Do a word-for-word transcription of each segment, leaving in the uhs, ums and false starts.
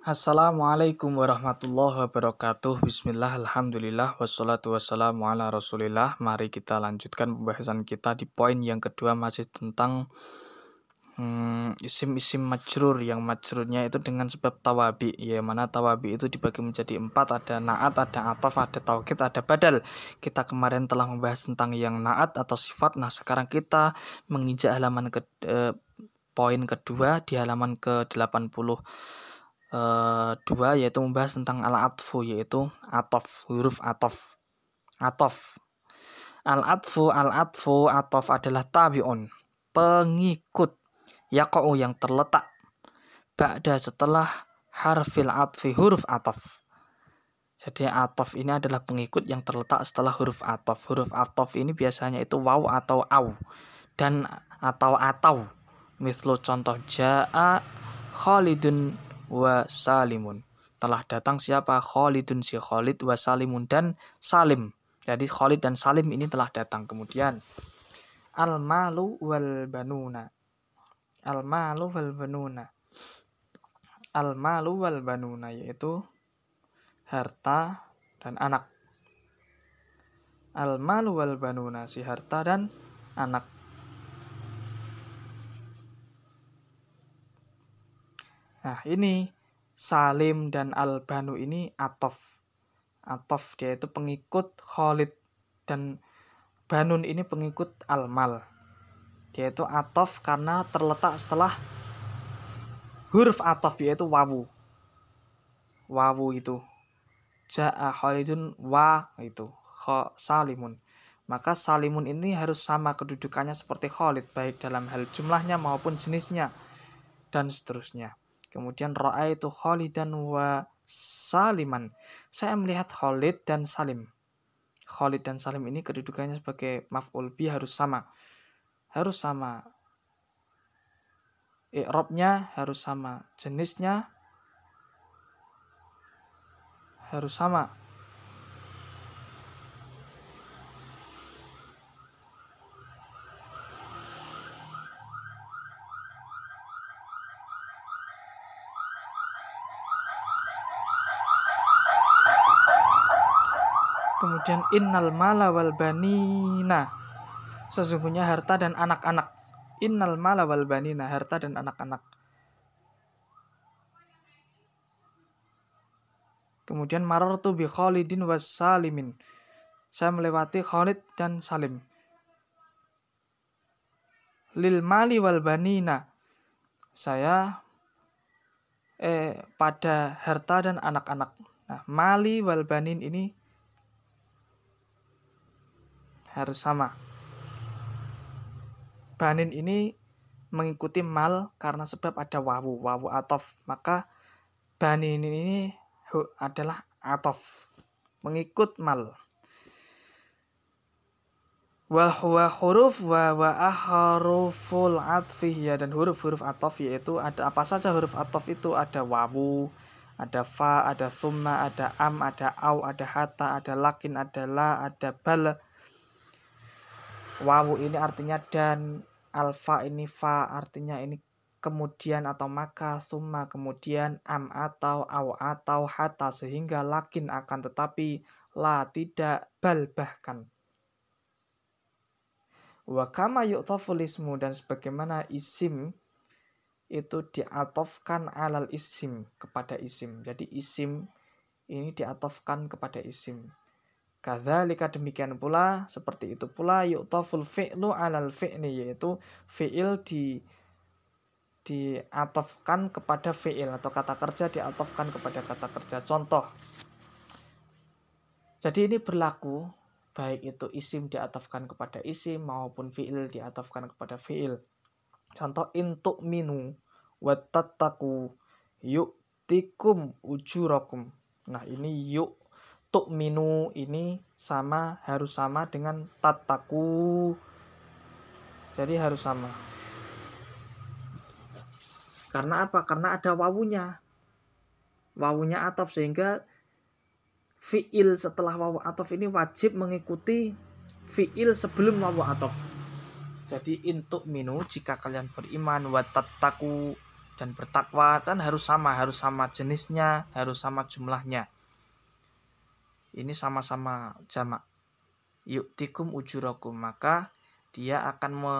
Assalamualaikum warahmatullahi wabarakatuh. Bismillah, alhamdulillah, wassalatu wassalamu ala rasulillah. Mari kita lanjutkan pembahasan kita di poin yang kedua, masih tentang hmm, isim-isim majrur, yang majrurnya itu dengan sebab tawabi. Ya, mana tawabi itu dibagi menjadi empat, ada naat, ada ataf, ada taukid, ada badal. Kita kemarin telah membahas tentang yang naat atau sifat. Nah, sekarang kita menginjak halaman ke eh, poin kedua di halaman ke delapan puluh dua, yaitu membahas tentang al-atfu, yaitu atof, huruf atof. Atof. Al-atfu, al-atfu, atof adalah tabi'un, pengikut, yaqa'u yang terletak, ba'da setelah harfil atfi, huruf atof. Jadi atof ini adalah pengikut yang terletak setelah huruf atof. Huruf atof ini biasanya itu waw atau au, dan atau atau. Mislu contoh, ja'a Khalidun wa Salimun. Telah datang siapa? Khalidun, si Khalid, wa Salimun, dan Salim. Jadi Khalid dan Salim ini telah datang. Kemudian al-malu wal banuna. Al-malu wal banuna. Al-malu wal banuna yaitu harta dan anak. Al-malu wal banuna, si harta dan anak. Nah, ini Salim dan Al-Banu ini atof. Atof dia itu pengikut Khalid, dan Banun ini pengikut Al-Mal. Dia itu atof karena terletak setelah huruf atof, yaitu wawu. Wawu itu. Ja'a Khalidun wa itu Salimun. Maka Salimun ini harus sama kedudukannya seperti Khalid, baik dalam hal jumlahnya maupun jenisnya, dan seterusnya. Kemudian ra'aitu Khalidan wa Saliman. Saya melihat Khalid dan Salim. Khalid dan Salim ini kedudukannya sebagai maf'ul bi harus sama. Harus sama. I'rabnya harus sama. Jenisnya harus sama. Kemudian innal mala wal banina, sesungguhnya harta dan anak-anak. Innal mala wal banina, harta dan anak-anak. Kemudian marartu bi Khalidin was Salimin, saya melewati Khalid dan Salim. Lil mali wal banina, saya eh pada harta dan anak-anak. Nah, mali wal banin ini harus sama. Banin ini mengikuti mal karena sebab ada wawu, wawu atof. Maka banin ini adalah atof, mengikut mal. Wa huwa huruf wa wa ahruful atfi, ya, dan huruf-huruf atof yaitu ada apa saja huruf atof itu? Ada wawu, ada fa, ada summa, ada am, ada au, ada hatta, ada lakin, ada la, ada bal. Wawu ini artinya dan, alfa ini fa artinya ini kemudian atau maka, summa kemudian, am atau, au atau, hatta sehingga, lakin akan tetapi, la tidak, bal bahkan. Wa kama yu'taful ismu, dan sebagaimana isim itu diatofkan alal isim, kepada isim. Jadi isim ini diatofkan kepada isim. Kadzalika, demikian pula, seperti itu pula, yu'taful fi'lu alal fi'li, yaitu fi'il di diatofkan kepada fi'il, atau kata kerja diatofkan kepada kata kerja. Contoh, jadi ini berlaku baik itu isim diatofkan kepada isim maupun fi'il diatofkan kepada fi'il. Contoh, in tu'minu wa tattaqu yu'tikum ujurakum. Nah, ini yuk tu'minu ini sama, harus sama dengan tattaqu. Jadi harus sama. Karena apa? Karena ada wawunya. Wawunya atof, sehingga fi'il setelah wawu atof ini wajib mengikuti fi'il sebelum wawu atof. Jadi in tu'minu, jika kalian beriman, wa tattaqu, dan bertakwa kan harus sama, harus sama jenisnya, harus sama jumlahnya. Ini sama-sama jamak. Yu'tikum ujurakum, maka dia akan me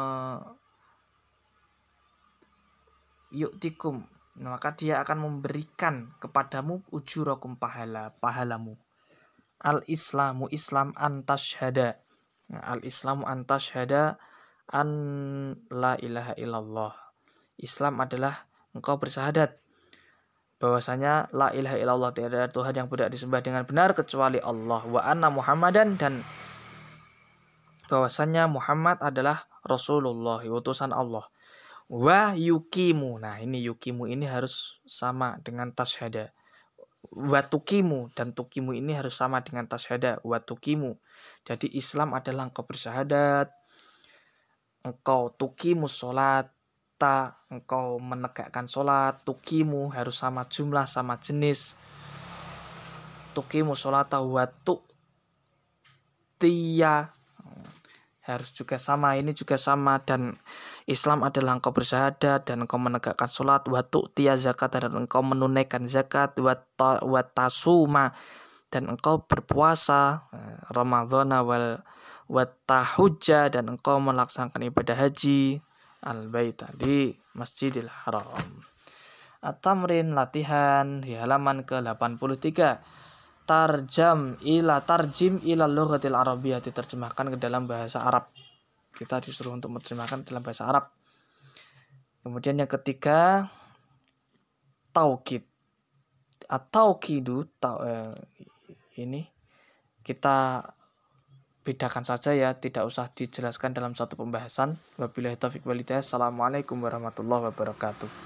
yu'tikum, maka dia akan memberikan kepadamu ujurakum, pahala, pahalamu. Al-islamu Islam antashhada. Al-islamu antashhada an la ilaha illallah. Islam adalah engkau bersyahadat bahwasanya la ilaha illallah, tiada ada Tuhan yang berhak disembah dengan benar kecuali Allah, wa anna Muhammadan, dan bahwasanya Muhammad adalah Rasulullah, utusan Allah. Wa yukimu, nah ini yukimu ini harus sama dengan tashhada. Wa tukimu, dan tukimu ini harus sama dengan tashhada. Wa tukimu, jadi Islam adalah engkau bersyahadat, engkau tukimu sholat, ta, engkau menegakkan sholat, tukimu harus sama jumlah, sama jenis. Tukimu sholata wa tu'tiya harus juga sama, ini juga sama. Dan Islam adalah engkau bersyahadat dan engkau menegakkan sholat, wa tu'tiya zakat, dan engkau menunaikan zakat, wa tasuma, dan engkau berpuasa Ramadhana, wal wa tahujja, dan engkau melaksanakan ibadah haji al-baita di Masjidil Haram. At-tamrin, latihan di halaman ke delapan puluh tiga. Tarjam ila tarjim ila lughatil arabiyyah, diterjemahkan ke dalam bahasa Arab. Kita disuruh untuk menerjemahkan dalam bahasa Arab. Kemudian yang ketiga, taukid. At-taukidu, ta, eh, ini kita bedakan saja ya, tidak usah dijelaskan dalam satu pembahasan. Wabillahi taufiq wal hidayah. Assalamualaikum warahmatullahi wabarakatuh.